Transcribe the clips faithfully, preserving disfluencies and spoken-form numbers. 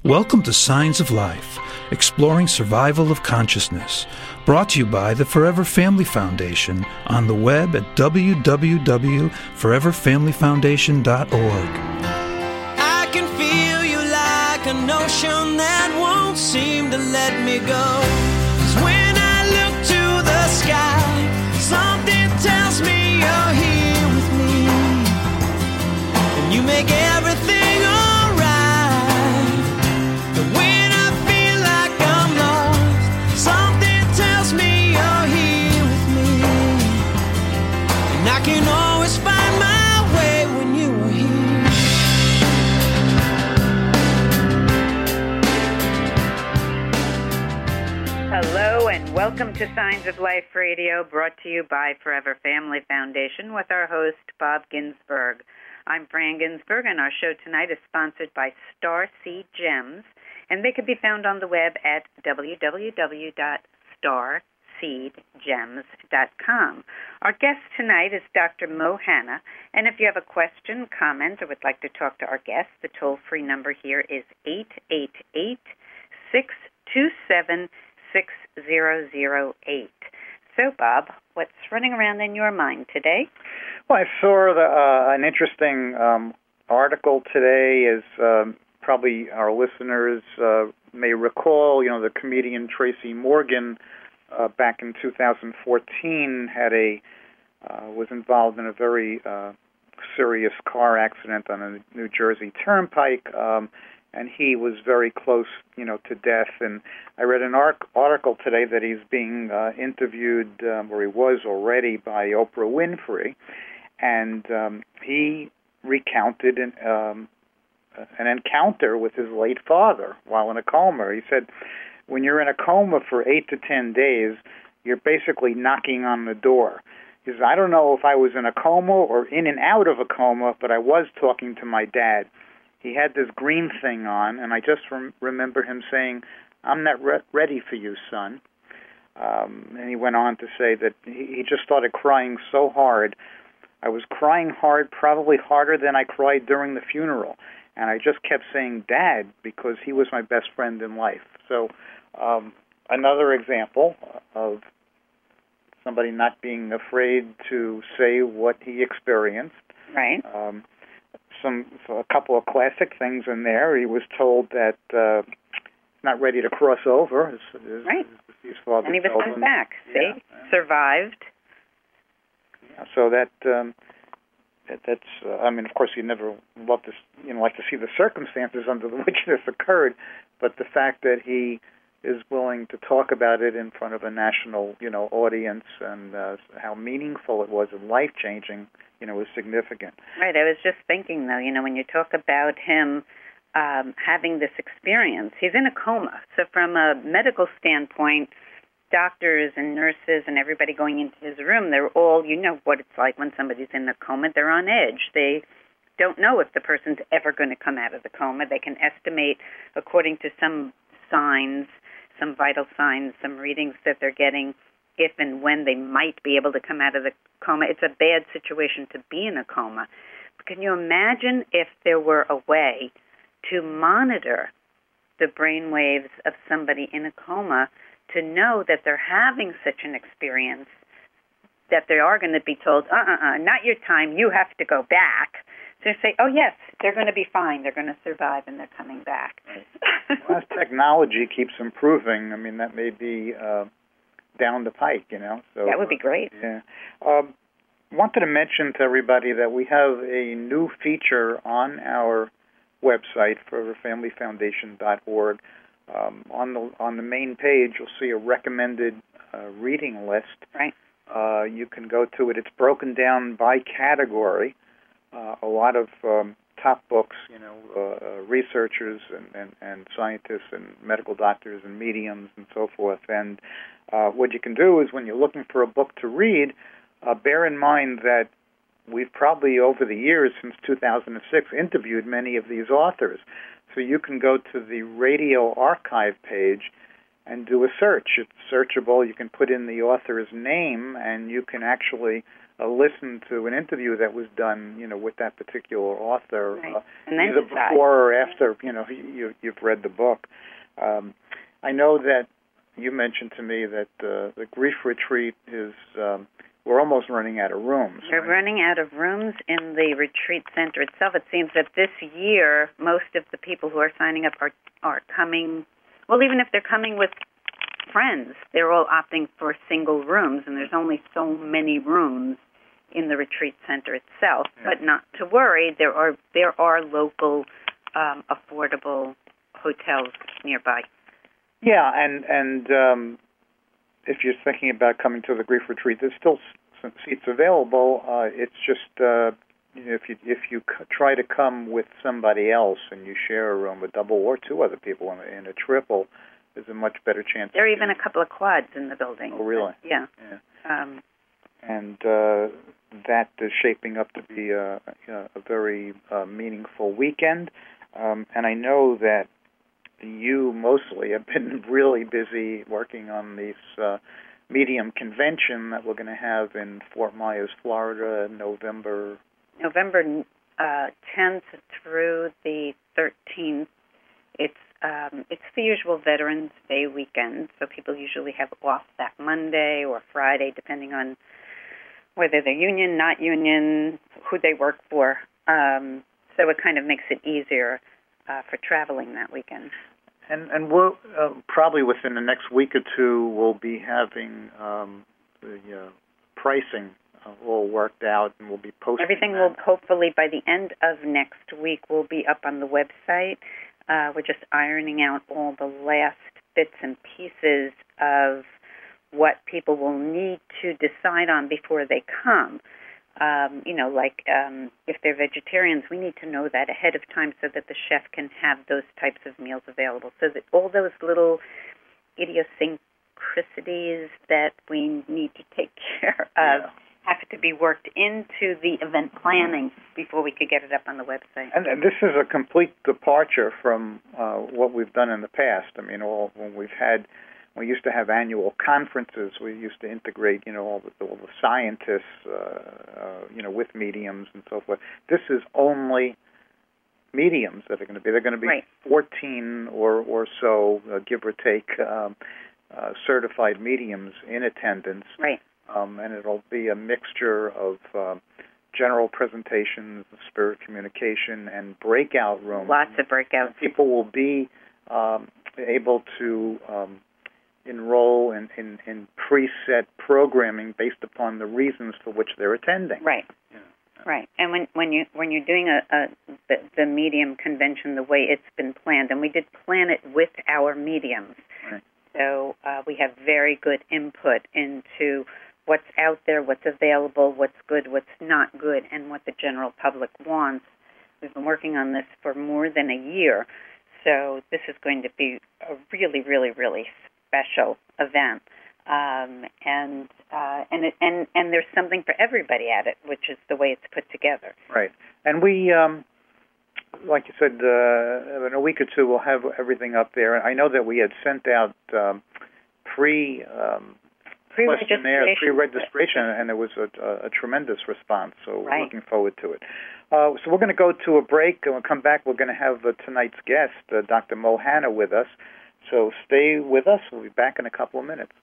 Welcome to Signs of Life, exploring survival of consciousness, brought to you by the Forever Family Foundation on the web at w w w dot forever family foundation dot org. I can feel you like an ocean that won't seem to let me go. 'Cause when I look to the sky, something tells me you're here with me, and you make everything can always find my way when you are here. Hello and welcome to Signs of Life Radio, brought to you by Forever Family Foundation with our host, Bob Ginsberg. I'm Fran Ginsberg, and our show tonight is sponsored by Starseed Gems, and they can be found on the web at w w w dot star seed gems dot com. Our guest tonight is Doctor Mo Hanna, and if you have a question, comment, or would like to talk to our guest, the toll-free number here is eight eight eight, six two seven, six zero zero eight. So, Bob, what's running around in your mind today? Well, I saw the, uh, an interesting um, article today, as um, probably our listeners uh, may recall. You know, the comedian Tracy Morgan, Uh, back in two thousand fourteen, had a uh, was involved in a very uh, serious car accident on a New Jersey turnpike, um, and he was very close, you know, to death. And I read an arc- article today that he's being uh, interviewed, um, or he was already, by Oprah Winfrey, and um, he recounted an, um, an encounter with his late father while in a coma. He said, when you're in a coma for eight to ten days, you're basically knocking on the door. He says, I don't know if I was in a coma or in and out of a coma, but I was talking to my dad. He had this green thing on, and I just rem- remember him saying, I'm not re- ready for you, son. Um, and he went on to say that he, he just started crying so hard. I was crying hard, probably harder than I cried during the funeral. And I just kept saying Dad because he was my best friend in life. So um, another example of somebody not being afraid to say what he experienced. Right. Um, some so a couple of classic things in there. He was told that uh, he's not ready to cross over. His, his, right. His, his father and he was told sent him, back. See? Yeah. Survived. Yeah, so that... Um, That's, uh, I mean, of course, you'd never love to, you know, like to see the circumstances under which this occurred, but the fact that he is willing to talk about it in front of a national, you know, audience, and uh, how meaningful it was and life-changing, you know, is significant. Right. I was just thinking, though, you know, when you talk about him um, having this experience, he's in a coma. So from a medical standpoint, doctors and nurses and everybody going into his room, they're all, you know what it's like when somebody's in a coma. They're on edge. They don't know if the person's ever going to come out of the coma. They can estimate, according to some signs, some vital signs, some readings that they're getting, if and when they might be able to come out of the coma. It's a bad situation to be in a coma. But can you imagine if there were a way to monitor the brain waves of somebody in a coma, to know that they're having such an experience, that they are going to be told, uh-uh-uh, not your time, you have to go back. So you say, oh, yes, they're going to be fine, they're going to survive, and they're coming back. Well, as technology keeps improving, I mean, that may be uh, down the pike, you know. So that would be great. Yeah. Um, wanted to mention to everybody that we have a new feature on our website, forever family foundation dot org. Um, on the on the main page, you'll see a recommended uh, reading list. Right. Uh, you can go to it. It's broken down by category. Uh, a lot of um, top books, you know, uh, researchers and, and, and scientists and medical doctors and mediums and so forth. And uh, what you can do is, when you're looking for a book to read, uh, bear in mind that we've probably, over the years, since two thousand six, interviewed many of these authors. So you can go to the radio archive page and do a search. It's searchable. You can put in the author's name, and you can actually uh, listen to an interview that was done, you know, with that particular author, right. uh, and then either decide. before or after, you know, you, you've read the book. Um, I know that you mentioned to me that uh, the grief retreat is, um, we're almost running out of rooms. We're right? running out of rooms in the retreat center itself. It seems that this year, most of the people who are signing up are, are coming, well, even if they're coming with friends, they're all opting for single rooms, and there's only so many rooms in the retreat center itself. Yeah. But not to worry, there are there are local, um, affordable hotels nearby. Yeah, and and um, if you're thinking about coming to the grief retreat, there's still some seats available. Uh, it's just uh, you know, if you if you c- try to come with somebody else and you share a room, a double or two other people in a, in a triple, there's a much better chance. There are even a couple of quads in the building. Oh, really? Yeah. yeah. Um, and uh, that is shaping up to be a, a very uh, meaningful weekend. Um, and I know that you mostly have been really busy working on this uh, medium convention that we're going to have in Fort Myers, Florida, in November. November uh, tenth through the thirteenth. It's um, it's the usual Veterans Day weekend, so people usually have off that Monday or Friday, depending on whether they're union, not union, who they work for. Um, so it kind of makes it easier uh, for traveling that weekend. And and we'll uh, probably within the next week or two we'll be having um, the uh, pricing uh, all worked out, and we'll be posting. Everything that. will hopefully by the end of next week will be up on the website. Uh, we're just ironing out all the last bits and pieces of what people will need to decide on before they come. Um, you know, like um, if they're vegetarians, we need to know that ahead of time so that the chef can have those types of meals available. So that all those little idiosyncrasies that we need to take care of yeah. have to be worked into the event planning before we could get it up on the website. And, and this is a complete departure from uh, what we've done in the past. I mean, all, when we've had We used to have annual conferences. We used to integrate, you know, all the, all the scientists, uh, uh, you know, with mediums and so forth. This is only mediums that are going to be. They're going to be right. fourteen or or so, uh, give or take, um, uh, certified mediums in attendance. Right. Um, and it'll be a mixture of uh, general presentations, spirit communication, and breakout rooms. Lots of breakouts. People will be um, able to Um, enroll in, in, in preset programming based upon the reasons for which they're attending. Right, yeah. right. And when when you when you're doing a, a the, the medium convention the way it's been planned, and we did plan it with our mediums, right. so uh, we have very good input into what's out there, what's available, what's good, what's not good, and what the general public wants. We've been working on this for more than a year, so this is going to be a really, really, really special event, um, and uh, and it, and and there's something for everybody at it, which is the way it's put together. Right, and we, um, like you said, uh, in a week or two we'll have everything up there. I know that we had sent out um, pre um, questionnaire, pre-registration, and there was a, a, a tremendous response. So right. we're looking forward to it. Uh, so we're going to go to a break, and we'll come back. We're going to have uh, tonight's guest, uh, Doctor Mo Hanna, with us. So stay with us. We'll be back in a couple of minutes.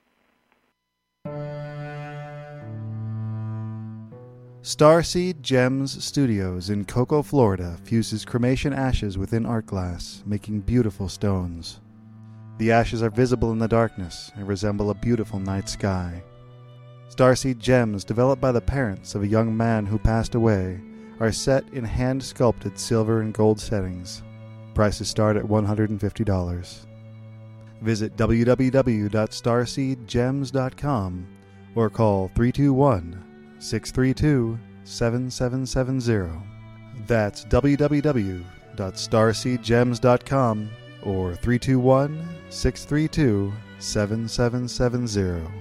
Starseed Gems Studios in Cocoa, Florida fuses cremation ashes within art glass, making beautiful stones. The ashes are visible in the darkness and resemble a beautiful night sky. Starseed Gems, developed by the parents of a young man who passed away, are set in hand-sculpted silver and gold settings. Prices start at one hundred fifty dollars. Visit w w w dot starseed gems dot com or call three two one, six three two, seven seven seven zero. That's w w w dot starseed gems dot com or three two one, six three two, seven seven seven zero.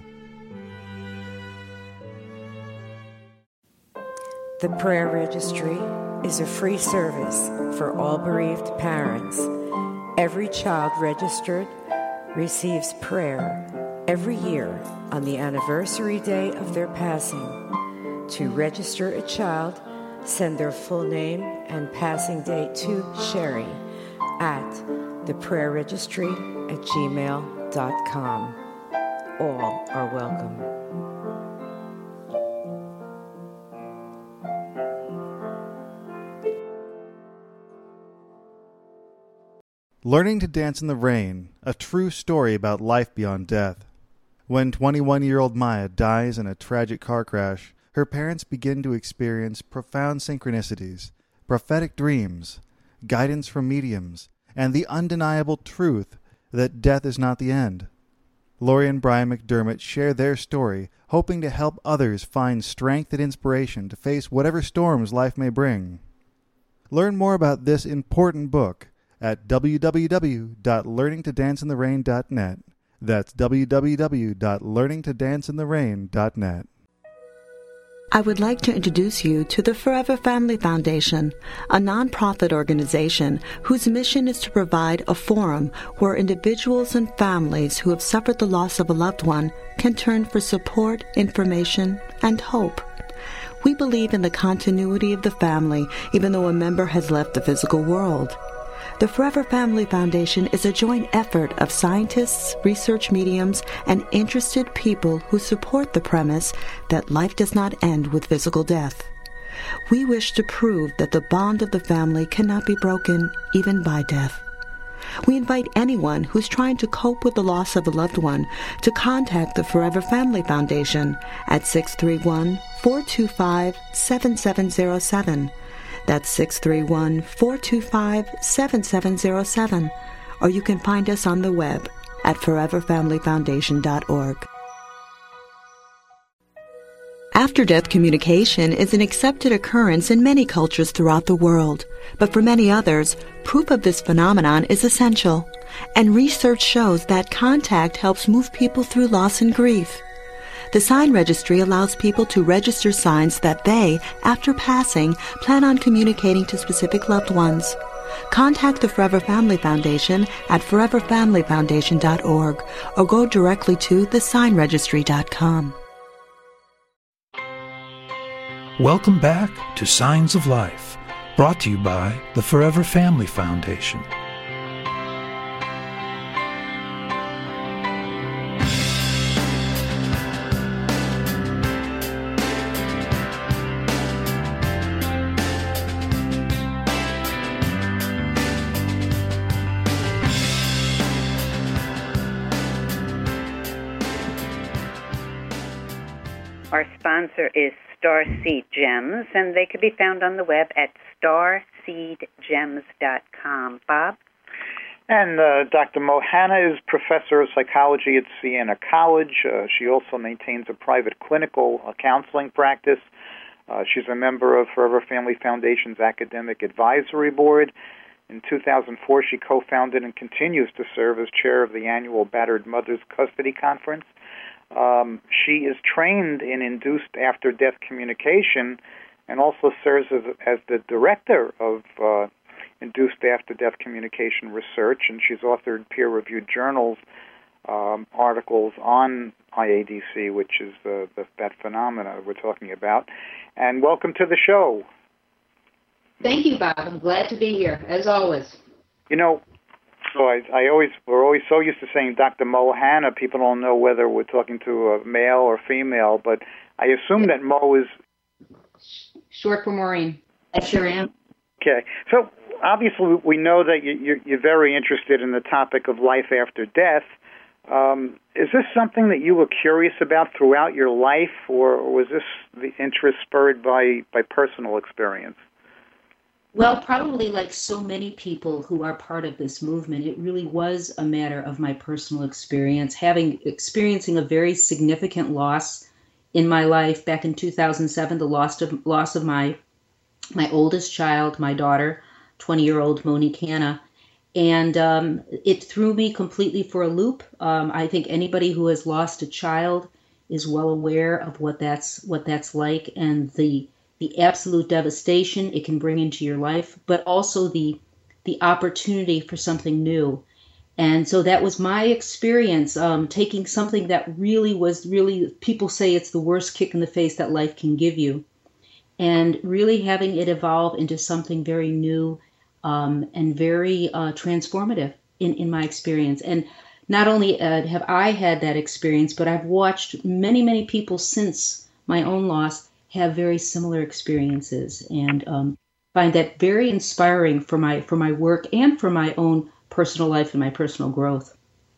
The Prayer Registry is a free service for all bereaved parents. Every child registered receives prayer every year on the anniversary day of their passing. To register a child, send their full name and passing date to Sherry at the prayer registry at gmail dot com. All are welcome. Learning to Dance in the Rain, a true story about life beyond death. When twenty-one-year-old Maya dies in a tragic car crash, her parents begin to experience profound synchronicities, prophetic dreams, guidance from mediums, and the undeniable truth that death is not the end. Lori and Brian McDermott share their story, hoping to help others find strength and inspiration to face whatever storms life may bring. Learn more about this important book at w w w dot learning to dance in the rain dot net. That's w w w dot learning to dance in the rain dot net. I would like to introduce you to the Forever Family Foundation, a nonprofit organization whose mission is to provide a forum where individuals and families who have suffered the loss of a loved one can turn for support, information, and hope. We believe in the continuity of the family, even though a member has left the physical world. The Forever Family Foundation is a joint effort of scientists, research mediums, and interested people who support the premise that life does not end with physical death. We wish to prove that the bond of the family cannot be broken even by death. We invite anyone who's trying to cope with the loss of a loved one to contact the Forever Family Foundation at six three one, four two five, seven seven zero seven. That's six three one, four two five, seven seven zero seven. Or you can find us on the web at forever family foundation dot org. After-death communication is an accepted occurrence in many cultures throughout the world. But for many others, proof of this phenomenon is essential. And research shows that contact helps move people through loss and grief. The Sign Registry allows people to register signs that they, after passing, plan on communicating to specific loved ones. Contact the Forever Family Foundation at forever family foundation dot org or go directly to the sign registry dot com. Welcome back to Signs of Life, brought to you by the Forever Family Foundation. Our sponsor is Starseed Gems, and they could be found on the web at starseed gems dot com. Bob? And uh, Doctor Mohana is professor of psychology at Siena College. Uh, she also maintains a private clinical uh, counseling practice. Uh, she's a member of Forever Family Foundation's Academic Advisory Board. In two thousand four, she co-founded and continues to serve as chair of the annual Battered Mothers Custody Conference. Um, she is trained in induced after-death communication and also serves as, as the director of uh, induced after-death communication research, and she's authored peer-reviewed journals, um, articles on I A D C, which is the, the, that phenomena we're talking about. And welcome to the show. Thank you, Bob. I'm glad to be here, as always. You know, So I, I always we're always so used to saying Doctor Mohana. People don't know whether we're talking to a male or female, but I assume that Mo is short for Maureen. I sure am. Okay, so obviously we know that you, you're, you're very interested in the topic of life after death. Um, is this something that you were curious about throughout your life, or, or was this the interest spurred by, by personal experience? Well, probably like so many people who are part of this movement, it really was a matter of my personal experience, having experiencing a very significant loss in my life back in two thousand seven, the loss of loss of my my oldest child, my daughter, twenty-year-old Monique Hanna, and um, it threw me completely for a loop. Um, I think anybody who has lost a child is well aware of what that's what that's like, and the the absolute devastation it can bring into your life, but also the the opportunity for something new. And so that was my experience, um, taking something that really was really, people say it's the worst kick in the face that life can give you, and really having it evolve into something very new um, and very uh, transformative in, in my experience. And not only uh, have I had that experience, but I've watched many, many people since my own loss have very similar experiences, and um, find that very inspiring for my for my work and for my own personal life and my personal growth.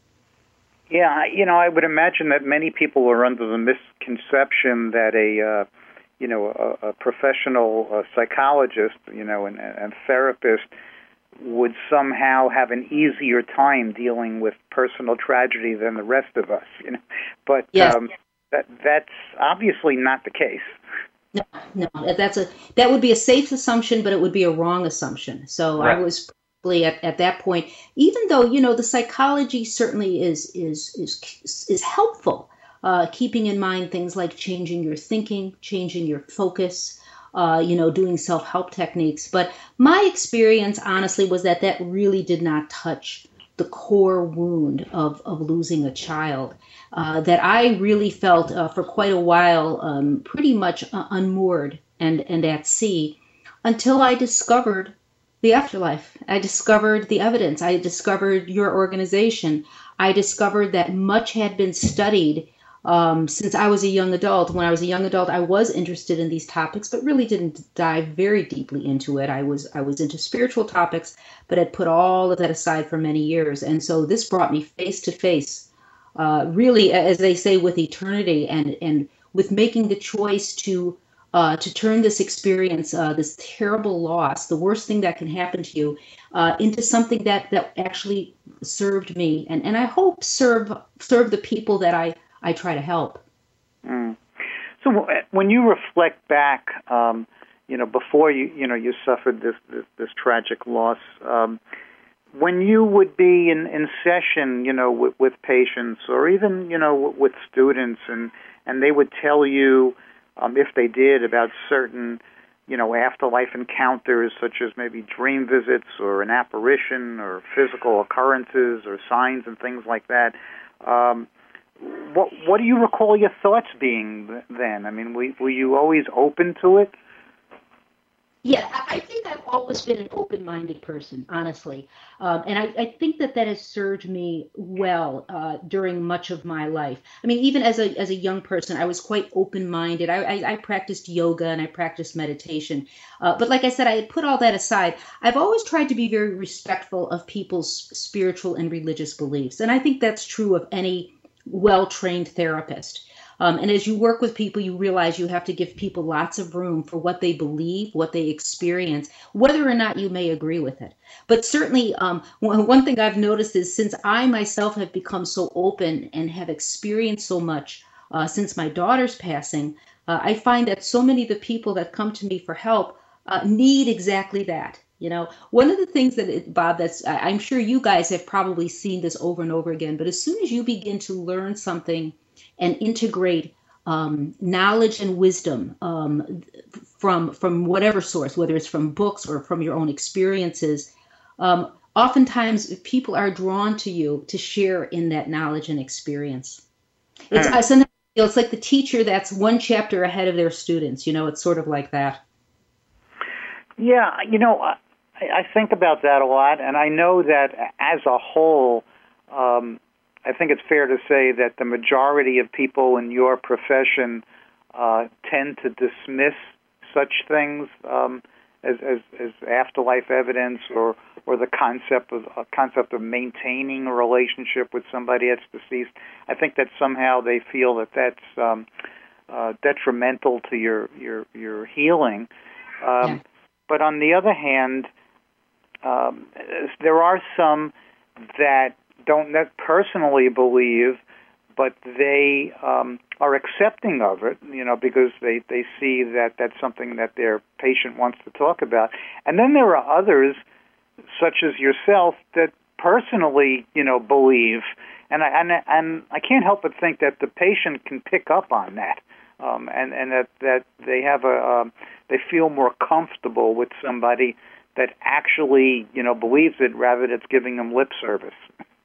Yeah, you know, I would imagine that many people are under the misconception that a, uh, you know, a, a professional uh, psychologist, you know, and, and therapist would somehow have an easier time dealing with personal tragedy than the rest of us, you know. But yes. um, that that's obviously not the case. No, no, that's a that would be a safe assumption, but it would be a wrong assumption. So right. I was At, at that point, even though, you know, the psychology certainly is is is is helpful, uh, keeping in mind things like changing your thinking, changing your focus, uh, you know, doing self-help techniques. But my experience, honestly, was that that really did not touch the core wound of, of losing a child, uh, that I really felt uh, for quite a while um, pretty much uh, unmoored and, and at sea, until I discovered the afterlife. I discovered the evidence. I discovered your organization. I discovered that much had been studied um, since I was a young adult. When I was a young adult, I was interested in these topics, but really didn't dive very deeply into it. I was I was into spiritual topics, but had put all of that aside for many years. And so this brought me face to face, uh, really, as they say, with eternity, and and with making the choice to Uh, to turn this experience, uh, this terrible loss, the worst thing that can happen to you, uh, into something that, that actually served me, and, and I hope serve serve the people that I, I try to help. Mm. So when you reflect back, um, you know, before you you know you suffered this this, this tragic loss, um, when you would be in, in session, you know, with, with patients, or even you know with students, and and they would tell you, Um, if they did, about certain, you know, afterlife encounters, such as maybe dream visits or an apparition or physical occurrences or signs and things like that. Um, what what do you recall your thoughts being then? I mean, were, were you always open to it? Yeah, I think I've always been an open-minded person, honestly. Um, and I, I think that that has served me well uh, during much of my life. I mean, even as a as a young person, I was quite open-minded. I, I, I practiced yoga and I practiced meditation. Uh, but like I said, I had put all that aside. I've always tried to be very respectful of people's spiritual and religious beliefs. And I think that's true of any well-trained therapist. Um, and as you work with people, you realize you have to give people lots of room for what they believe, what they experience, whether or not you may agree with it. But certainly, um, one, one thing I've noticed is since I myself have become so open and have experienced so much uh, since my daughter's passing, uh, I find that so many of the people that come to me for help uh, need exactly that. You know, one of the things that, it, Bob, that's I'm sure you guys have probably seen this over and over again, but as soon as you begin to learn something and integrate um, knowledge and wisdom um, from from whatever source, whether it's from books or from your own experiences, um, oftentimes people are drawn to you to share in that knowledge and experience. It's I sometimes feel it's like the teacher that's one chapter ahead of their students. You know, it's sort of like that. Yeah, you know, I, I think about that a lot, and I know that as a whole, um, I think it's fair to say that the majority of people in your profession uh, tend to dismiss such things um, as, as, as afterlife evidence, or, or the concept of uh, concept of maintaining a relationship with somebody that's deceased. I think that somehow they feel that that's um, uh, detrimental to your your your healing. Um, yeah. But on the other hand, um, there are some that don't personally believe, but they um, are accepting of it, you know, because they, they see that that's something that their patient wants to talk about. And then there are others, such as yourself, that personally, you know, believe. And I, and, and I can't help but think that the patient can pick up on that, um, and, and that, that they have a um, they feel more comfortable with somebody that actually, you know, believes it rather than it's giving them lip service.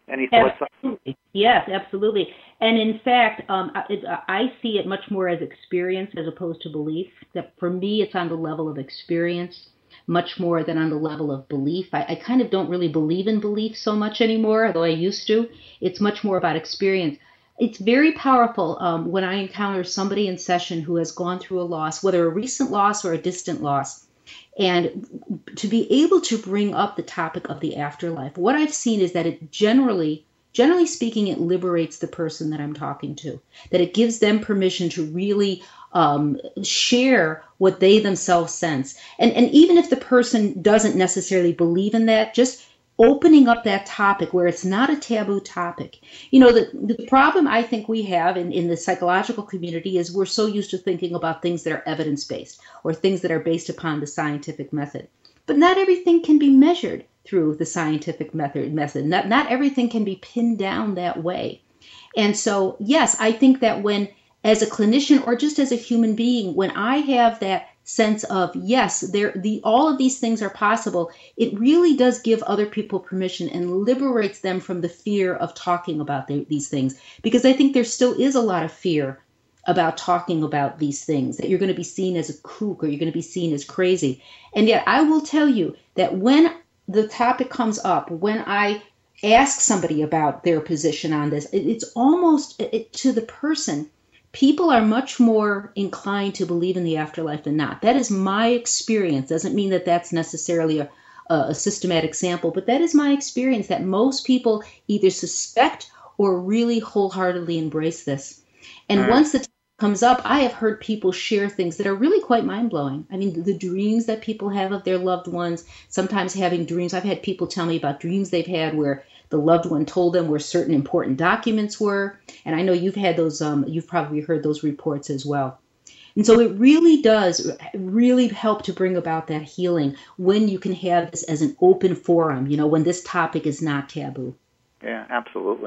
Any thoughts? Absolutely. Yes, absolutely. And in fact, um, it, I see it much more as experience as opposed to belief. That for me, it's on the level of experience much more than on the level of belief. I, I kind of don't really believe in belief so much anymore, although I used to. It's much more about experience. It's very powerful um, when I encounter somebody in session who has gone through a loss, whether a recent loss or a distant loss, and to be able to bring up the topic of the afterlife. What I've seen is that it generally, generally speaking, it liberates the person that I'm talking to, that it gives them permission to really um, share what they themselves sense. And, and even if the person doesn't necessarily believe in that, just opening up that topic where it's not a taboo topic. You know, the, the problem I think we have in, in the psychological community is we're so used to thinking about things that are evidence-based or things that are based upon the scientific method. But not everything can be measured through the scientific method. method. Not, not everything can be pinned down that way. And so, yes, I think that when, as a clinician or just as a human being, when I have that sense of, yes, there, the, all of these things are possible, it really does give other people permission and liberates them from the fear of talking about the, these things. Because I think there still is a lot of fear about talking about these things, that you're going to be seen as a kook or you're going to be seen as crazy. And yet I will tell you that when the topic comes up, when I ask somebody about their position on this, it, it's almost it, to the person, people are much more inclined to believe in the afterlife than not. That is my experience. Doesn't mean that that's necessarily a, a systematic sample, but that is my experience, that most people either suspect or really wholeheartedly embrace this. And mm. once the time comes up, I have heard people share things that are really quite mind-blowing. I mean, the dreams that people have of their loved ones, sometimes having dreams. I've had people tell me about dreams they've had where the loved one told them where certain important documents were. And I know you've had those, um, you've probably heard those reports as well. And so it really does really help to bring about that healing when you can have this as an open forum, you know, when this topic is not taboo. Yeah, absolutely.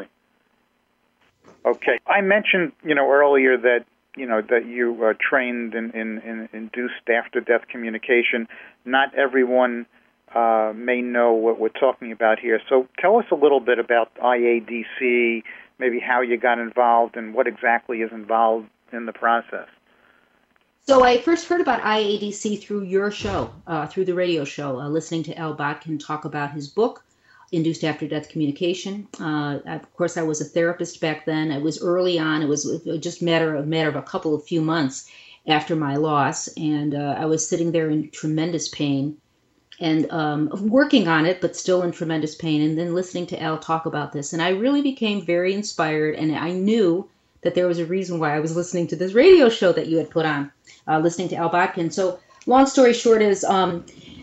Okay. I mentioned, you know, earlier that, you know, that you uh, trained in, in, in induced after-death communication. Not everyone Uh, may know what we're talking about here. So tell us a little bit about I A D C, maybe how you got involved and what exactly is involved in the process. So I first heard about I A D C through your show, uh, through the radio show, uh, listening to Al Botkin talk about his book, Induced After-Death Communication. Uh, of course, I was a therapist back then. It was early on. It was just matter a matter of a couple of few months after my loss, and uh, I was sitting there in tremendous pain and um, working on it, but still in tremendous pain, and then listening to Al talk about this. And I really became very inspired, and I knew that there was a reason why I was listening to this radio show that you had put on, uh, listening to Al Botkin. So long story short is um,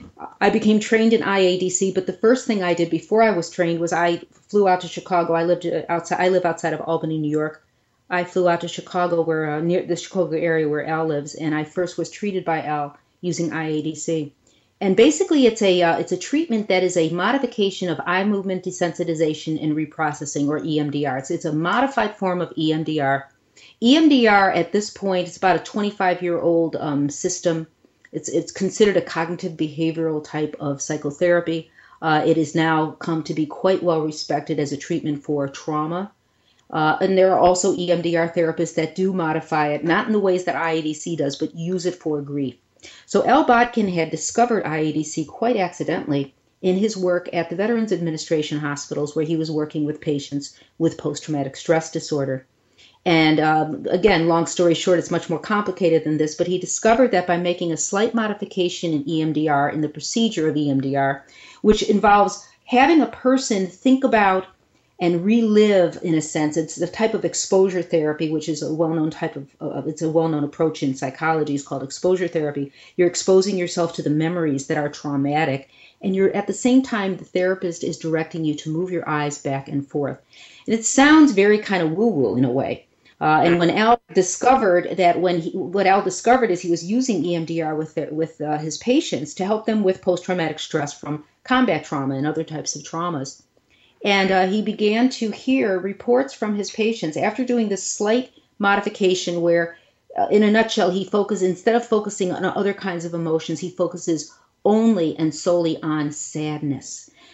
I became trained in I A D C, but the first thing I did before I was trained was I flew out to Chicago. I lived outside. I live outside of Albany, New York. I flew out to Chicago, where uh, near the Chicago area where Al lives, and I first was treated by Al using I A D C. And basically, it's a uh, it's a treatment that is a modification of eye movement desensitization and reprocessing, or E M D R. It's, it's a modified form of E M D R. E M D R at this point, it's about a twenty-five-year-old um, system. It's it's considered a cognitive behavioral type of psychotherapy. Uh, it has now come to be quite well respected as a treatment for trauma. Uh, and there are also E M D R therapists that do modify it, not in the ways that I A D C does, but use it for grief. So Al Botkin had discovered I A D C quite accidentally in his work at the Veterans Administration hospitals, where he was working with patients with post-traumatic stress disorder. And um, again, long story short, it's much more complicated than this, but he discovered that by making a slight modification in E M D R, in the procedure of E M D R, which involves having a person think about and relive, in a sense, it's a type of exposure therapy, which is a well-known type of, uh, it's a well-known approach in psychology. It's called exposure therapy. You're exposing yourself to the memories that are traumatic, and you're at the same time, the therapist is directing you to move your eyes back and forth. And it sounds very kind of woo-woo in a way. Uh, and when Al discovered that, when he, what Al discovered is he was using E M D R with, the, with uh, his patients to help them with post-traumatic stress from combat trauma and other types of traumas. And uh, he began to hear reports from his patients after doing this slight modification where, uh, in a nutshell, he focuses, instead of focusing on other kinds of emotions, he focuses only and solely on sadness.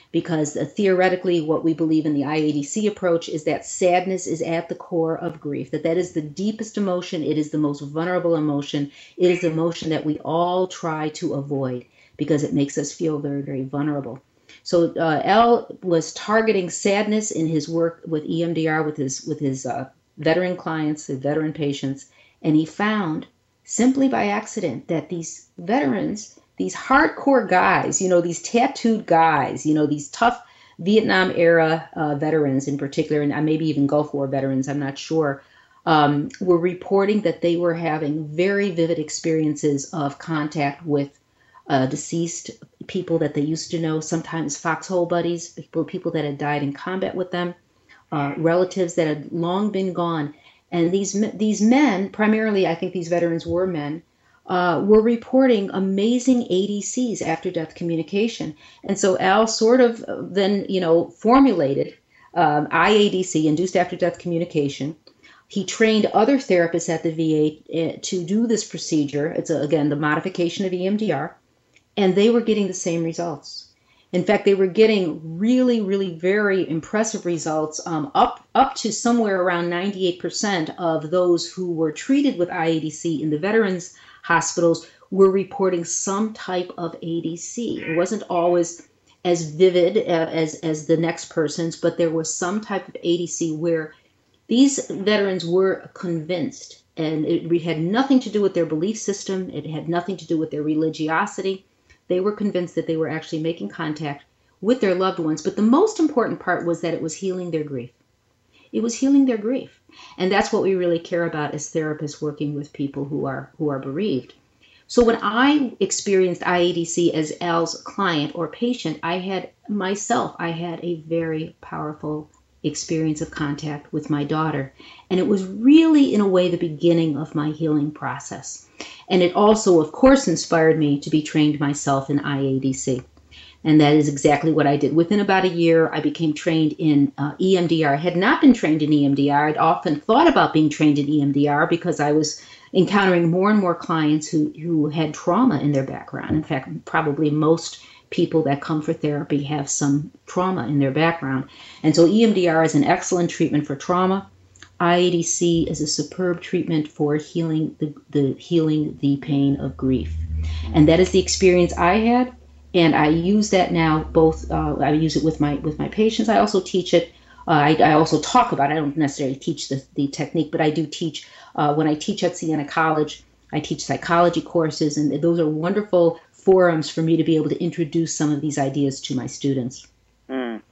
because uh, theoretically what we believe in the I A D C approach is that sadness is at the core of grief, that that is the deepest emotion, it is the most vulnerable emotion, it is the emotion that we all try to avoid because it makes us feel very, very vulnerable. So uh, Al was targeting sadness in his work with E M D R, with his, with his uh, veteran clients, his veteran patients, and he found, simply by accident, that these veterans, these hardcore guys, you know, these tattooed guys, you know, these tough Vietnam era uh, veterans in particular, and maybe even Gulf War veterans, I'm not sure, um, were reporting that they were having very vivid experiences of contact with uh, deceased people that they used to know, sometimes foxhole buddies, people, people that had died in combat with them, uh, relatives that had long been gone. And these these men, primarily I think these veterans were men, uh, were reporting amazing A D Cs, after-death communication. And so Al sort of then, you know, formulated um, I A D C, induced after-death communication. He trained other therapists at the V A to do this procedure. It's, a, again, the modification of E M D R. And they were getting the same results. In fact, they were getting really, really very impressive results, um, up up to somewhere around ninety-eight percent of those who were treated with I A D C in the veterans hospitals were reporting some type of A D C. It wasn't always as vivid uh, as, as the next person's, but there was some type of A D C where these veterans were convinced, and it had nothing to do with their belief system. It had nothing to do with their religiosity. They were convinced that they were actually making contact with their loved ones. But the most important part was that it was healing their grief. It was healing their grief. And that's what we really care about as therapists working with people who are who are bereaved. So when I experienced I A D C as Al's client or patient, I had myself, I had a very powerful experience of contact with my daughter. And it was really, in a way, the beginning of my healing process. And it also, of course, inspired me to be trained myself in I A D C. And that is exactly what I did. Within about a year, I became trained in uh, E M D R. I had not been trained in E M D R. I'd often thought about being trained in E M D R because I was encountering more and more clients who, who had trauma in their background. In fact, probably most people that come for therapy have some trauma in their background. And so E M D R is an excellent treatment for trauma. I A D C is a superb treatment for healing the, the healing the pain of grief. And that is the experience I had, and I use that now both uh, I use it with my with my patients. I also teach it. Uh, I, I also talk about it. I don't necessarily teach the, the technique, but I do teach uh, when I teach at Siena College. I teach psychology courses, and those are wonderful forums for me to be able to introduce some of these ideas to my students. Mm.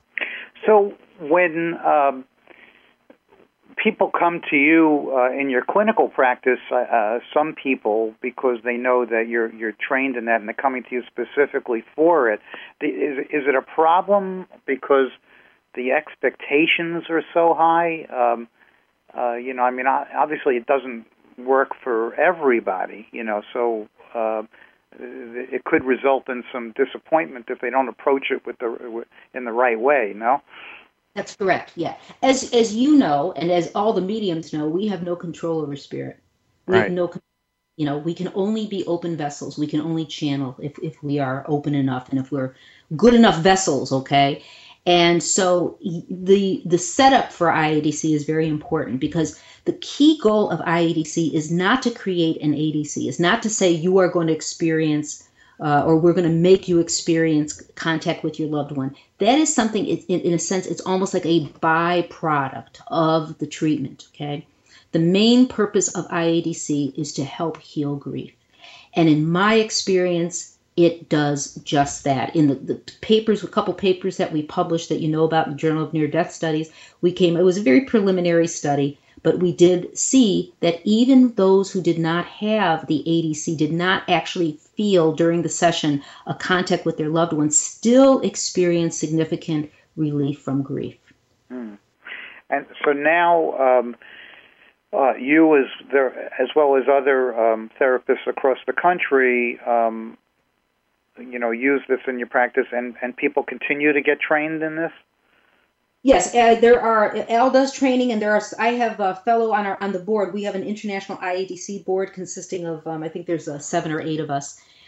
So when um, people come to you uh, in your clinical practice, uh, some people, because they know that you're you're trained in that and they're coming to you specifically for it, is, is it a problem because the expectations are so high? Um, uh, you know, I mean, obviously it doesn't work for everybody, you know, so uh, it could result in some disappointment if they don't approach it with the in the right way, no? That's correct, yeah. As as you know, and as all the mediums know, we have no control over spirit. We right. have no, you know, we can only be open vessels. We can only channel if, if we are open enough and if we're good enough vessels, okay? And so the the setup for I A D C is very important because the key goal of I A D C is not to create an A D C. It's not to say you are going to experience Uh, or we're going to make you experience contact with your loved one. That is something, it, in, in a sense, it's almost like a byproduct of the treatment, okay? The main purpose of I A D C is to help heal grief. And in my experience, it does just that. In the, the papers, a couple papers that we published that you know about in the Journal of Near-Death Studies, we came, it was a very preliminary study, but we did see that even those who did not have the A D C did not actually feel during the session a contact with their loved ones, still experience significant relief from grief. Hmm. And so now um, uh, you, as there, as well as other um, therapists across the country, um, you know, use this in your practice, and, and people continue to get trained in this? Yes, uh, there are, Al does training, and there are, I have a fellow on our on the board. We have an international I A D C board consisting of, um, I think there's uh, seven or eight of us.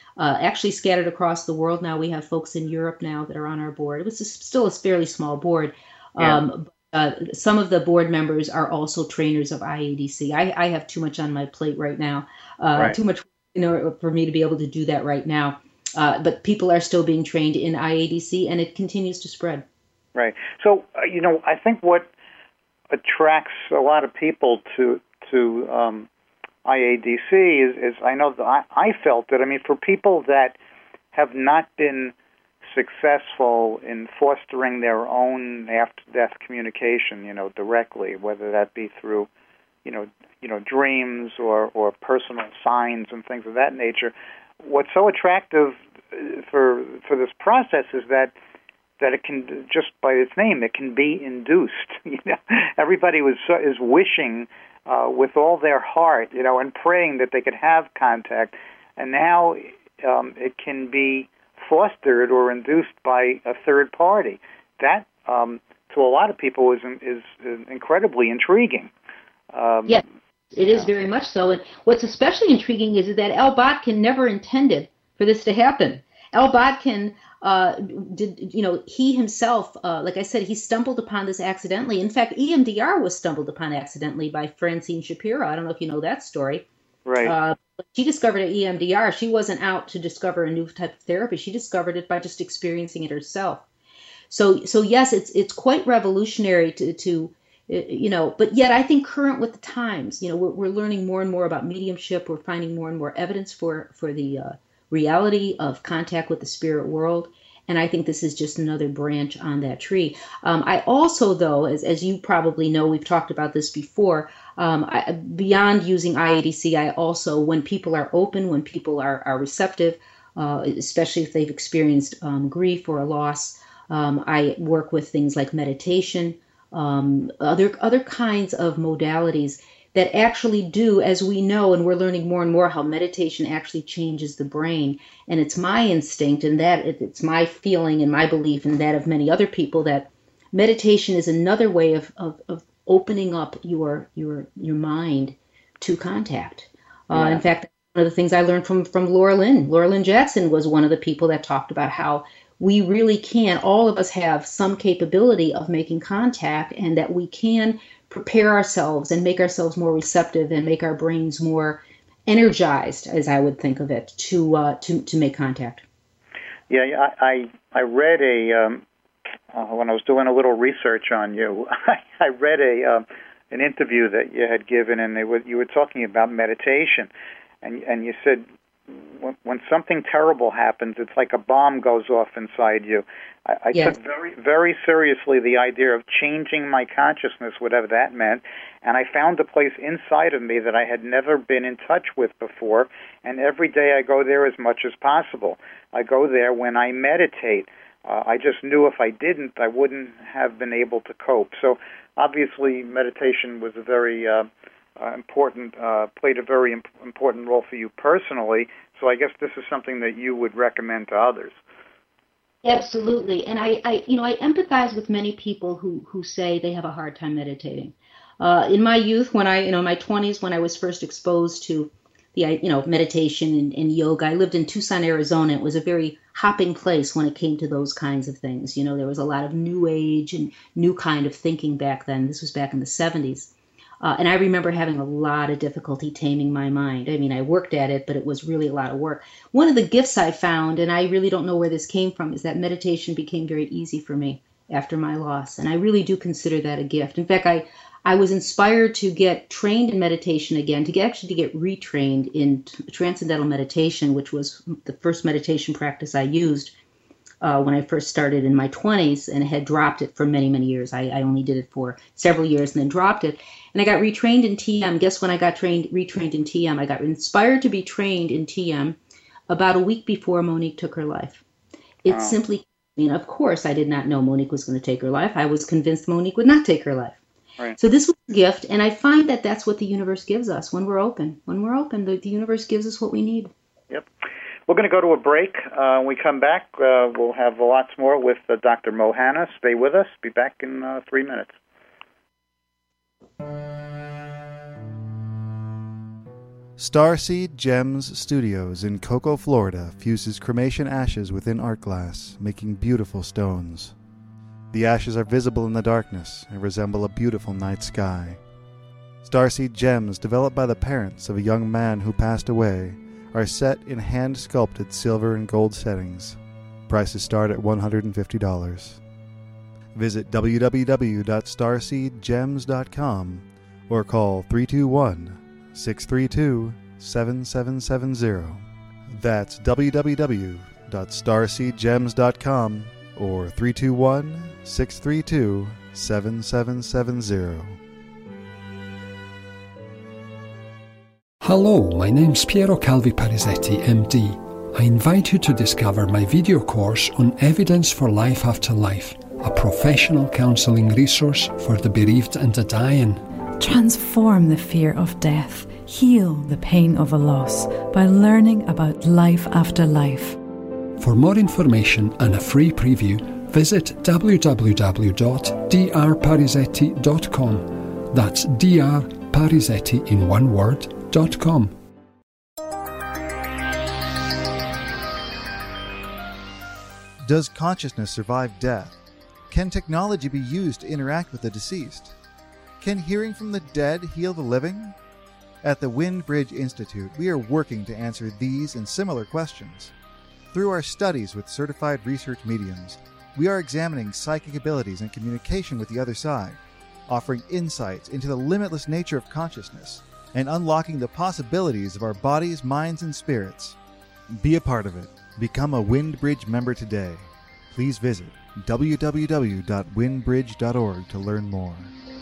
uh, actually scattered across the world now. We have folks in Europe now that are on our board. It was still a fairly small board. Yeah. Um, uh, some of the board members are also trainers of I A D C. I, I have too much on my plate right now, uh, Right. too much you know, for me to be able to do that right now. Uh, but people are still being trained in I A D C, and it continues to spread. Right. So, uh, you know, I think what attracts a lot of people to to um, I A D C is, is I know that I, I felt that, I mean, for people that have not been successful in fostering their own after-death communication, you know, directly, whether that be through, you know, you know, dreams or, or personal signs and things of that nature, what's so attractive for for this process is that that it can, just by its name, it can be induced. You know, everybody was is wishing uh, with all their heart, you know, and praying that they could have contact, and now um, it can be fostered or induced by a third party. That, um, to a lot of people, is is incredibly intriguing. Um, yes, it is very much so. And what's especially intriguing is that Al Botkin never intended for this to happen. Al Botkin, uh, did you know, he himself, uh, like I said, he stumbled upon this accidentally. In fact, E M D R was stumbled upon accidentally by Francine Shapiro. I don't know if you know that story. Right. Uh, she discovered E M D R. She wasn't out to discover a new type of therapy. She discovered it by just experiencing it herself. So, so yes, it's it's quite revolutionary to, to you know, but yet I think current with the times. You know, we're, we're learning more and more about mediumship. We're finding more and more evidence for for the uh, reality of contact with the spirit world. And I think this is just another branch on that tree. Um, I also, though, as, as you probably know, we've talked about this before, um, I, beyond using I A D C, I also, when people are open, when people are, are receptive, uh, especially if they've experienced um, grief or a loss, um, I work with things like meditation, um, other other kinds of modalities that actually do, as we know, and we're learning more and more, how meditation actually changes the brain. And it's my instinct, and that it's my feeling and my belief, and that of many other people, that meditation is another way of, of, of opening up your your your mind to contact. Uh, Yeah. in fact, one of the things I learned from, from Laura Lynn, Laura Lynn Jackson was one of the people that talked about how we really can, all of us have some capability of making contact, and that we can prepare ourselves and make ourselves more receptive and make our brains more energized, as I would think of it, to uh, to to make contact. Yeah, I I, I read a um, uh, when I was doing a little research on you, I read a um, an interview that you had given, and they were, you were talking about meditation, and and you said when, when something terrible happens, it's like a bomb goes off inside you. I, I Yes. took very, very seriously the idea of changing my consciousness, whatever that meant, and I found a place inside of me that I had never been in touch with before, and every day I go there as much as possible. I go there when I meditate. Uh, I just knew if I didn't, I wouldn't have been able to cope. So obviously meditation was a very uh, uh, important, uh, played a very imp- important role for you personally, so I guess this is something that you would recommend to others. Absolutely. And I, I, you know, I empathize with many people who, who say they have a hard time meditating. Uh, in my youth, when I, you know, my twenties, when I was first exposed to the, you know, meditation and, and yoga, I lived in Tucson, Arizona. It was a very hopping place when it came to those kinds of things. You know, there was a lot of new age and new kind of thinking back then. This was back in the seventies. Uh, and I remember having a lot of difficulty taming my mind. I mean, I worked at it, but it was really a lot of work. One of the gifts I found, and I really don't know where this came from, is that meditation became very easy for me after my loss. And I really do consider that a gift. In fact, I, I was inspired to get trained in meditation again, to get actually to get retrained in t- transcendental meditation, which was the first meditation practice I used Uh, when I first started in my twenties, and had dropped it for many, many years. I, I only did it for several years and then dropped it. And I got retrained in T M. Guess when I got trained, retrained in T M? I got inspired to be trained in T M about a week before Monique took her life. It Wow. simply, I mean, of course, I did not know Monique was going to take her life. I was convinced Monique would not take her life. Right. So this was a gift, and I find that that's what the universe gives us when we're open. When we're open, the, the universe gives us what we need. Yep. We're going to go to a break. Uh, when we come back, uh, we'll have lots more with uh, Doctor Mo Hanna. Stay with us. Be back in uh, three minutes. Starseed Gems Studios in Cocoa, Florida fuses cremation ashes within art glass, making beautiful stones. The ashes are visible in the darkness and resemble a beautiful night sky. Starseed Gems, developed by the parents of a young man who passed away, are set in hand-sculpted silver and gold settings. Prices start at one hundred fifty dollars. Visit w w w dot starseed gems dot com or call three two one, six three two, seven seven seven zero. That's w w w dot starseed gems dot com or three two one, six three two, seven seven seven zero. Hello, my name's Piero Calvi Parisetti, M D. I invite you to discover my video course on Evidence for Life After Life, a professional counselling resource for the bereaved and the dying. Transform the fear of death, heal the pain of a loss by learning about life after life. For more information and a free preview, visit w w w dot d r parisetti dot com. That's Dr Parisetti in one word, dot com. Does consciousness survive death? Can technology be used to interact with the deceased? Can hearing from the dead heal the living? At the Wind Bridge Institute, we are working to answer these and similar questions. Through our studies with certified research mediums, we are examining psychic abilities and communication with the other side, offering insights into the limitless nature of consciousness, and unlocking the possibilities of our bodies, minds, and spirits. Be a part of it. Become a WindBridge member today. Please visit w w w dot wind bridge dot org to learn more.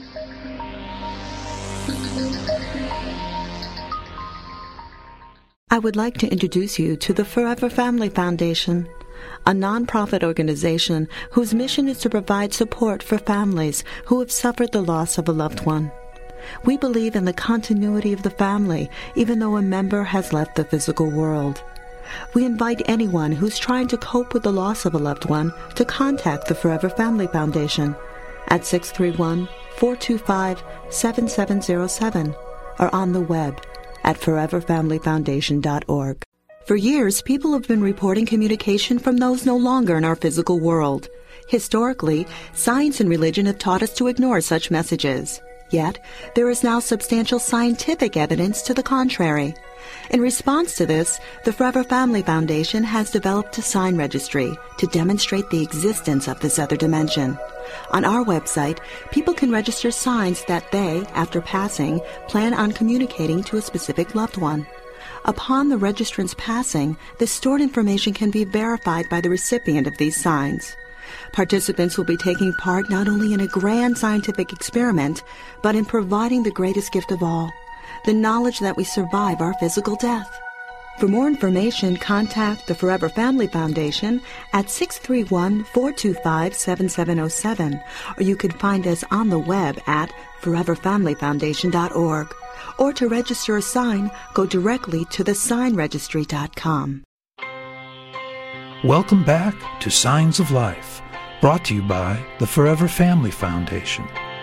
I would like to introduce you to the Forever Family Foundation, a nonprofit organization whose mission is to provide support for families who have suffered the loss of a loved one. We believe in the continuity of the family, even though a member has left the physical world. We invite anyone who's trying to cope with the loss of a loved one to contact the Forever Family Foundation at six three one, four two five, seven seven zero seven or on the web at forever family foundation dot org. For years, people have been reporting communication from those no longer in our physical world. Historically, science and religion have taught us to ignore such messages. Yet, there is now substantial scientific evidence to the contrary. In response to this, the Forever Family Foundation has developed a sign registry to demonstrate the existence of this other dimension. On our website, people can register signs that they, after passing, plan on communicating to a specific loved one. Upon the registrant's passing, the stored information can be verified by the recipient of these signs. Participants will be taking part not only in a grand scientific experiment, but in providing the greatest gift of all, the knowledge that we survive our physical death. For more information, contact the Forever Family Foundation at six three one, four two five, seven seven zero seven, or you can find us on the web at forever family foundation dot org. Or to register a sign, go directly to the sign registry dot com. Welcome back to Signs of Life, brought to you by the Forever Family Foundation.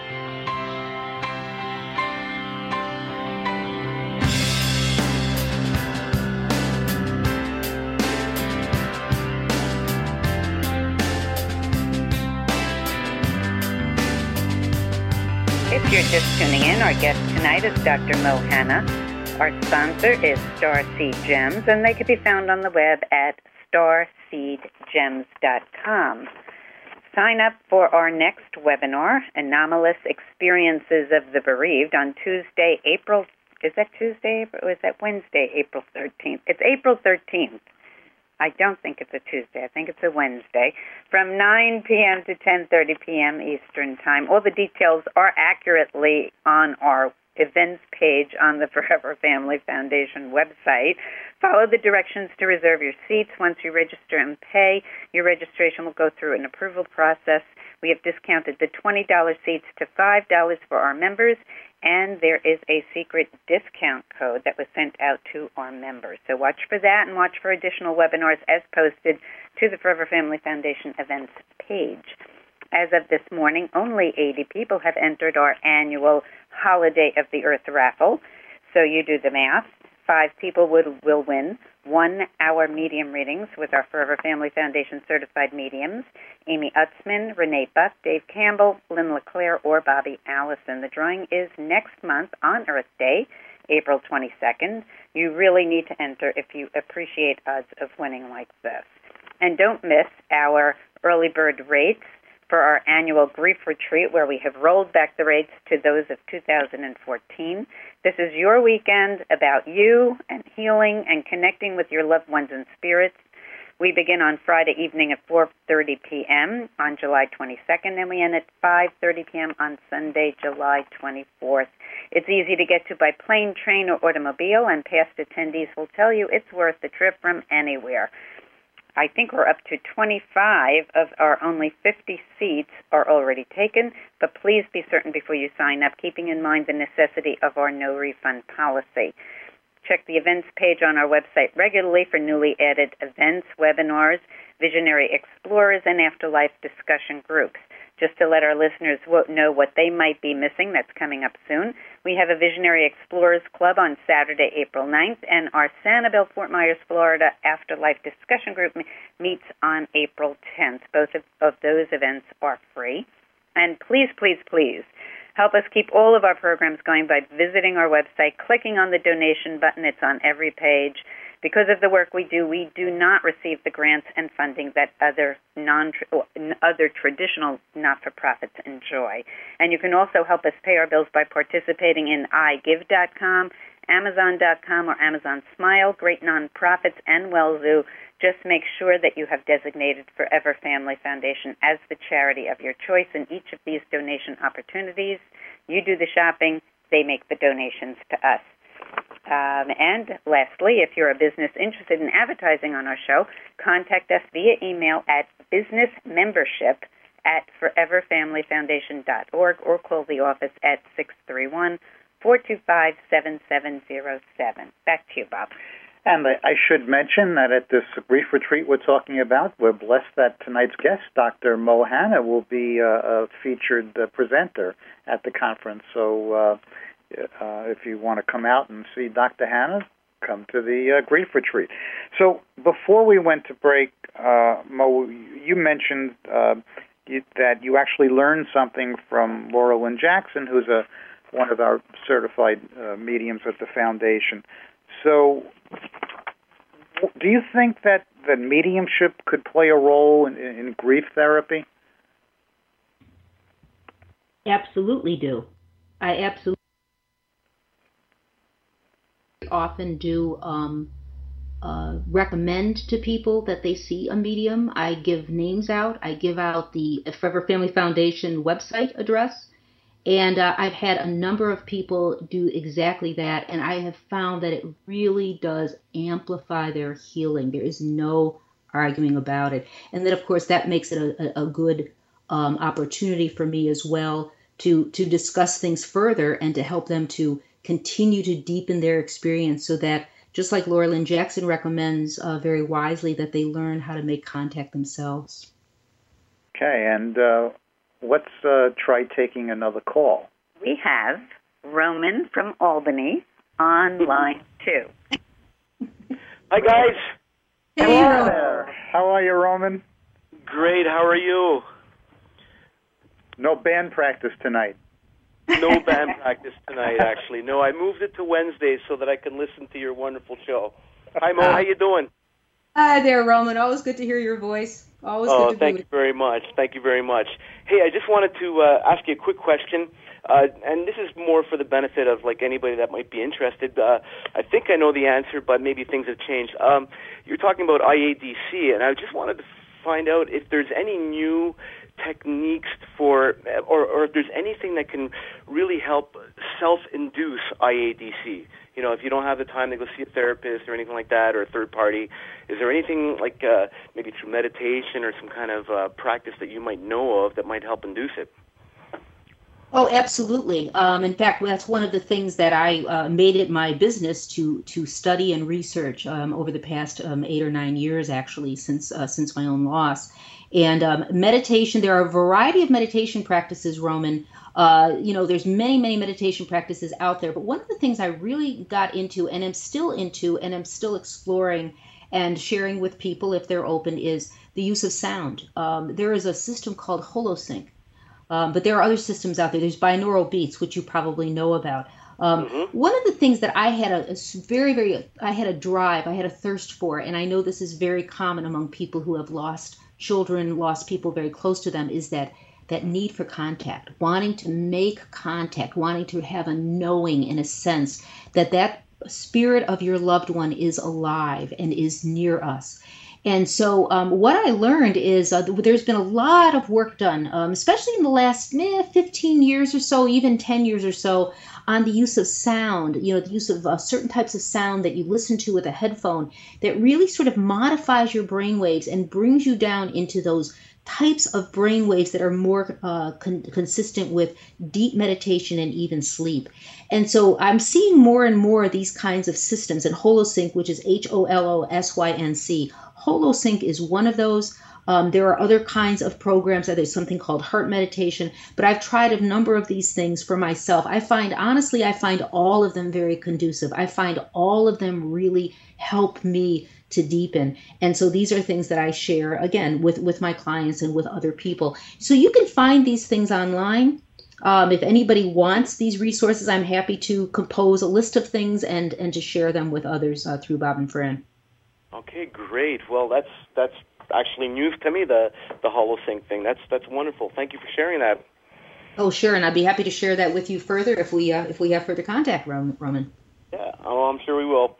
If you're just tuning in, our guest tonight is Doctor Mo Hanna. Our sponsor is Starseed Gems, and they can be found on the web at starseed gems dot com. Sign up for our next webinar, Anomalous Experiences of the Bereaved, on Tuesday, April, is that Tuesday, or is that Wednesday, April thirteenth? It's April thirteenth. I don't think it's a Tuesday. I think it's a Wednesday, from nine p.m. to ten thirty p.m. Eastern Time. All the details are accurately on our events page on the Forever Family Foundation website. Follow the directions to reserve your seats. Once you register and pay, your registration will go through an approval process. We have discounted the twenty dollars seats to five dollars for our members, and there is a secret discount code that was sent out to our members. So watch for that and watch for additional webinars as posted to the Forever Family Foundation events page. As of this morning, only eighty people have entered our annual Holiday of the Earth raffle. So you do the math. five people would, will win one-hour medium readings with our Forever Family Foundation certified mediums, Amy Utzman, Renee Buck, Dave Campbell, Lynn LeClaire, or Bobby Allison. The drawing is next month on Earth Day, April twenty-second. You really need to enter if you appreciate odds of winning like this. And don't miss our early bird rates for our annual grief retreat, where we have rolled back the rates to those of two thousand fourteen. This is your weekend about you and healing and connecting with your loved ones and spirits. We begin on Friday evening at four thirty p.m. on July twenty-second, and we end at five thirty p.m. on Sunday, July twenty-fourth. It's easy to get to by plane, train, or automobile, and past attendees will tell you it's worth the trip from anywhere. I think we're up to twenty-five of our only fifty seats are already taken, but please be certain before you sign up, keeping in mind the necessity of our no refund policy. Check the events page on our website regularly for newly added events, webinars, visionary explorers, and afterlife discussion groups. Just to let our listeners know what they might be missing, that's coming up soon, we have a Visionary Explorers Club on Saturday, April ninth, and our Sanibel, Fort Myers, Florida Afterlife Discussion Group meets on April tenth. Both of, of those events are free. And please, please, please, help us keep all of our programs going by visiting our website, clicking on the donation button. It's on every page. Because of the work we do, we do not receive the grants and funding that other non other traditional not-for-profits enjoy. And you can also help us pay our bills by participating in i give dot com, amazon dot com, or Amazon Smile, great nonprofits, and WellZoo. Just make sure that you have designated Forever Family Foundation as the charity of your choice in each of these donation opportunities. You do the shopping, they make the donations to us. Um, and lastly, if you're a business interested in advertising on our show, contact us via email at businessmembership at forever family foundation dot org or call the office at six three one, four two five, seven seven zero seven. Back to you, Bob. And I should mention that at this grief retreat we're talking about, we're blessed that tonight's guest, Doctor Mo Hanna, will be a, a featured uh, presenter at the conference. So uh, uh, if you want to come out and see Doctor Hanna, come to the uh, grief retreat. So before we went to break, uh, Mo, you mentioned uh, you, that you actually learned something from Laura Lynn Jackson, who's a one of our certified uh, mediums at the foundation. So do you think that, that mediumship could play a role in, in grief therapy? Absolutely do. I absolutely often do um, uh, recommend to people that they see a medium. I give names out. I give out the Forever Family Foundation website address. And uh, I've had a number of people do exactly that, and I have found that it really does amplify their healing. There is no arguing about it. And then, of course, that makes it a, a good um, opportunity for me as well to, to discuss things further and to help them to continue to deepen their experience so that, just like Laura Lynn Jackson recommends uh, very wisely, that they learn how to make contact themselves. Okay, and uh let's uh, try taking another call. We have Roman from Albany on line two. Hi, guys. Hey, Hello there. How are you, Roman? Great. How are you? No band practice tonight. No band practice tonight, actually. No, I moved it to Wednesday so that I can listen to your wonderful show. Hi, Mo. How you doing? Hi there, Roman. Always good to hear your voice. Always oh, good to thank be you very much. Thank you very much. Hey, I just wanted to uh, ask you a quick question, uh, and this is more for the benefit of like anybody that might be interested. Uh, I think I know the answer, but maybe things have changed. Um, you're talking about I A D C, and I just wanted to find out if there's any new techniques for, or, or if there's anything that can really help self-induce I A D C. You know, if you don't have the time to go see a therapist or anything like that, or a third party, is there anything like uh, maybe through meditation or some kind of uh, practice that you might know of that might help induce it? Oh, absolutely. Um, in fact, that's one of the things that I uh, made it my business to to study and research um, over the past um, eight or nine years, actually, since uh, since my own loss. And um, meditation, there are a variety of meditation practices, Roman. Uh, you know, there's many, many meditation practices out there. But one of the things I really got into and am still into and am still exploring and sharing with people if they're open is the use of sound. Um, there is a system called Holosync. Um, but there are other systems out there. There's binaural beats, which you probably know about. Um, mm-hmm. One of the things that I had a, a very, very, I had a drive, I had a thirst for, and I know this is very common among people who have lost children, lost people very close to them, is that that need for contact, wanting to make contact, wanting to have a knowing in a sense that that spirit of your loved one is alive and is near us. And so um, what I learned is uh, there's been a lot of work done, um, especially in the last eh, fifteen years or so, even ten years or so, on the use of sound, you know, the use of uh, certain types of sound that you listen to with a headphone that really sort of modifies your brain waves and brings you down into those types of brain waves that are more uh, con- consistent with deep meditation and even sleep. And so I'm seeing more and more of these kinds of systems, and Holosync, which is H O L O S Y N C. Holosync is one of those. Um, there are other kinds of programs. There's something called heart meditation, but I've tried a number of these things for myself. I find, honestly, I find all of them very conducive. I find all of them really help me to deepen. And so these are things that I share, again, with, with my clients and with other people. So you can find these things online. Um, if anybody wants these resources, I'm happy to compose a list of things and, and to share them with others uh, through Bob and Fran. Okay, great. Well, that's that's actually news to me, the the Holosync thing. That's that's wonderful. Thank you for sharing that. Oh, sure, and I'd be happy to share that with you further if we uh, if we have further contact, Roman. Yeah, oh, I'm sure we will.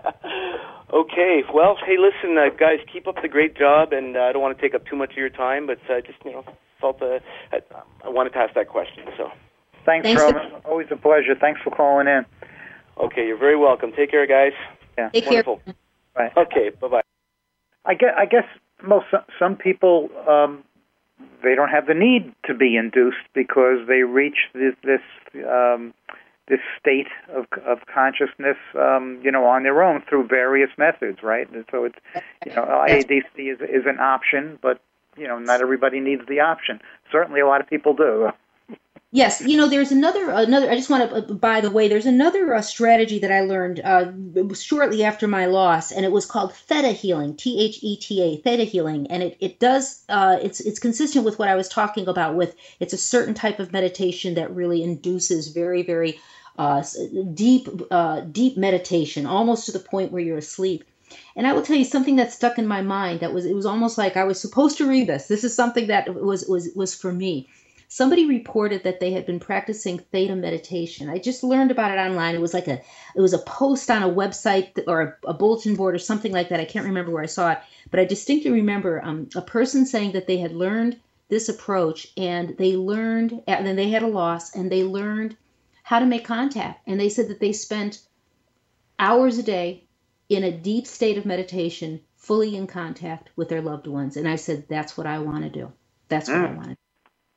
Okay, well, hey, listen, uh, guys, keep up the great job, and uh, I don't want to take up too much of your time, but uh, just, you know, felt uh, I, I wanted to ask that question, so. Thanks, Thanks Roman. For- Always a pleasure. Thanks for calling in. Okay, you're very welcome. Take care, guys. Yeah. Take Wonderful. care. Bye. Okay, bye-bye. I guess, I guess most some people, um, they don't have the need to be induced because they reach this, this um, this state of of consciousness, um, you know, on their own through various methods, right? And so it's, you know, I A D C is is an option, but you know, not everybody needs the option. Certainly, a lot of people do. Yes, you know, there's another another. I just want to, uh, by the way, there's another uh, strategy that I learned uh, shortly after my loss, and it was called theta healing, T H E T A, theta healing, and it it does uh, it's it's consistent with what I was talking about. With it's a certain type of meditation that really induces very very uh, deep uh, deep meditation, almost to the point where you're asleep. And I will tell you something that stuck in my mind. That was it was almost like I was supposed to read this. This is something that was was was for me. Somebody reported that they had been practicing theta meditation. I just learned about it online. It was like a, it was a post on a website or a, a bulletin board or something like that. I can't remember where I saw it, but I distinctly remember um, a person saying that they had learned this approach and they learned, and then they had a loss and they learned how to make contact. And they said that they spent hours a day in a deep state of meditation, fully in contact with their loved ones. And I said, that's what I want to do. That's what mm. I want to do.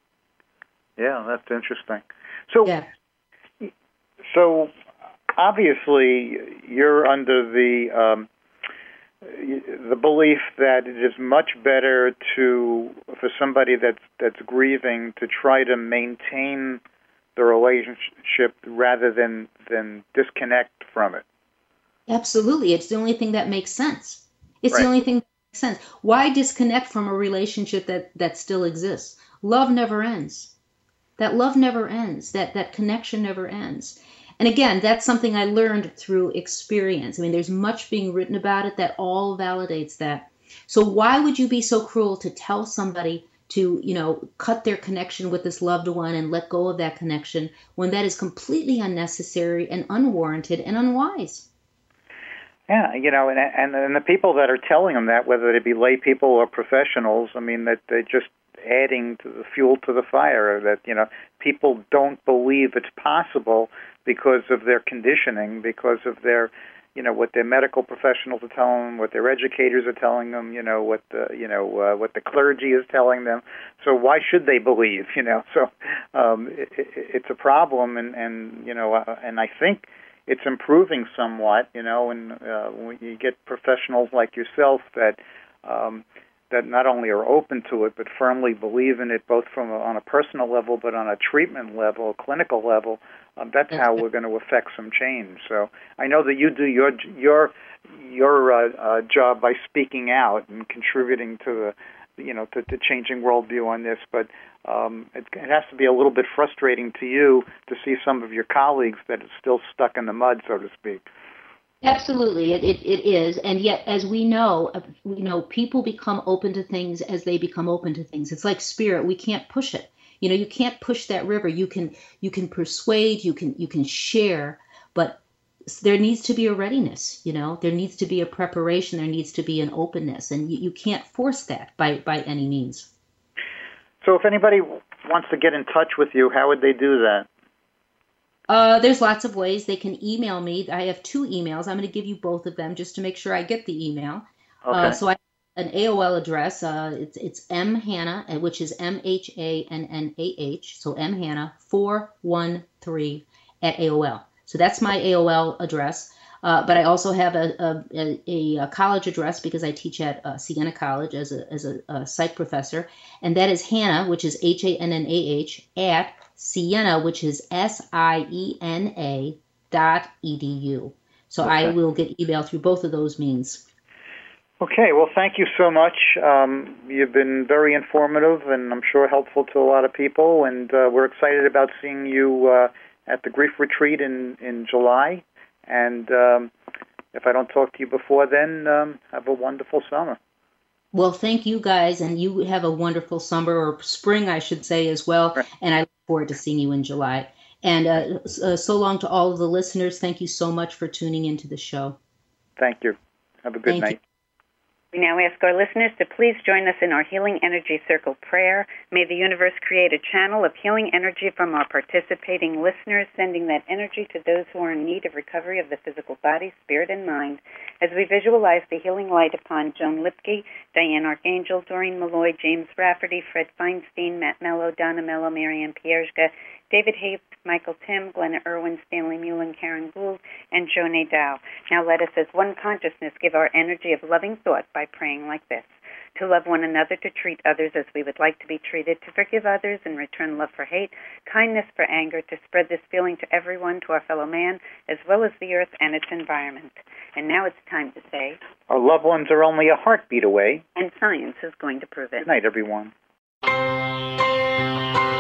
Yeah, that's interesting. So, yeah. so obviously, you're under the um, the belief that it is much better to for somebody that's that's grieving to try to maintain the relationship rather than than disconnect from it. Absolutely, it's the only thing that makes sense. It's right. the only thing that makes sense. Why disconnect from a relationship that that still exists? Love never ends. That love never ends, that that connection never ends. And again, that's something I learned through experience. I mean, there's much being written about it that all validates that. So why would you be so cruel to tell somebody to, you know, cut their connection with this loved one and let go of that connection when that is completely unnecessary and unwarranted and unwise? Yeah, you know, and and, and the people that are telling them that, whether it be lay people or professionals, I mean, that they just adding to the fuel to the fire, that, you know, people don't believe it's possible because of their conditioning, because of their, you know, what their medical professionals are telling them, what their educators are telling them, you know, what the, you know, uh, what the clergy is telling them. So why should they believe, you know? So um, it, it, it's a problem, and, and you know, uh, and I think it's improving somewhat, you know, and uh, when you get professionals like yourself that, um, that not only are open to it, but firmly believe in it, both from a, on a personal level, but on a treatment level, a clinical level. Um, that's how we're going to affect some change. So I know that you do your your your uh, uh, job by speaking out and contributing to the, you know, to, to changing worldview on this. But um, it, it has to be a little bit frustrating to you to see some of your colleagues that are still stuck in the mud, so to speak. Absolutely, it, it it is, and yet, as we know, you know, people become open to things as they become open to things. It's like spirit; we can't push it. You know, you can't push that river. You can you can persuade, you can you can share, but there needs to be a readiness. You know, there needs to be a preparation. There needs to be an openness, and you, you can't force that by by any means. So, if anybody wants to get in touch with you, how would they do that? Uh, there's lots of ways. They can email me. I have two emails. I'm going to give you both of them just to make sure I get the email. Okay. Uh, so I have an A O L address. Uh, it's it's mhannah, which is M H A N N A H. So mhannah four one three at A O L. So that's my A O L address. Uh, but I also have a, a, a, a college address because I teach at uh, Siena College as a as a, a psych professor, and that is Hannah, which is H A N N A H, at Siena, which is S I E N A dot E D U. So okay. I will get email through both of those means. Okay, well, thank you so much. Um, you've been very informative and I'm sure helpful to a lot of people, and uh, we're excited about seeing you uh, at the Grief Retreat in, in July. And um, if I don't talk to you before then, um, have a wonderful summer. Well, thank you guys, and you have a wonderful summer, or spring, I should say, as well. Right. And I look forward to seeing you in July. And uh, uh, so long to all of the listeners. Thank you so much for tuning into the show. Thank you. Have a good thank night. You. We now ask our listeners to please join us in our Healing Energy Circle prayer. May the universe create a channel of healing energy from our participating listeners, sending that energy to those who are in need of recovery of the physical body, spirit, and mind. As we visualize the healing light upon Joan Lipke, Diane Archangel, Doreen Malloy, James Rafferty, Fred Feinstein, Matt Mello, Donna Mello, Marianne Pierzga, David Hayes, Michael Tim, Glenna Irwin, Stanley Mullen, Karen Gould, and Jonay Dow. Now let us as one consciousness give our energy of loving thought by praying like this: to love one another, to treat others as we would like to be treated, to forgive others and return love for hate, kindness for anger, to spread this feeling to everyone, to our fellow man, as well as the earth and its environment. And now it's time to say, our loved ones are only a heartbeat away. And science is going to prove it. Good night, everyone.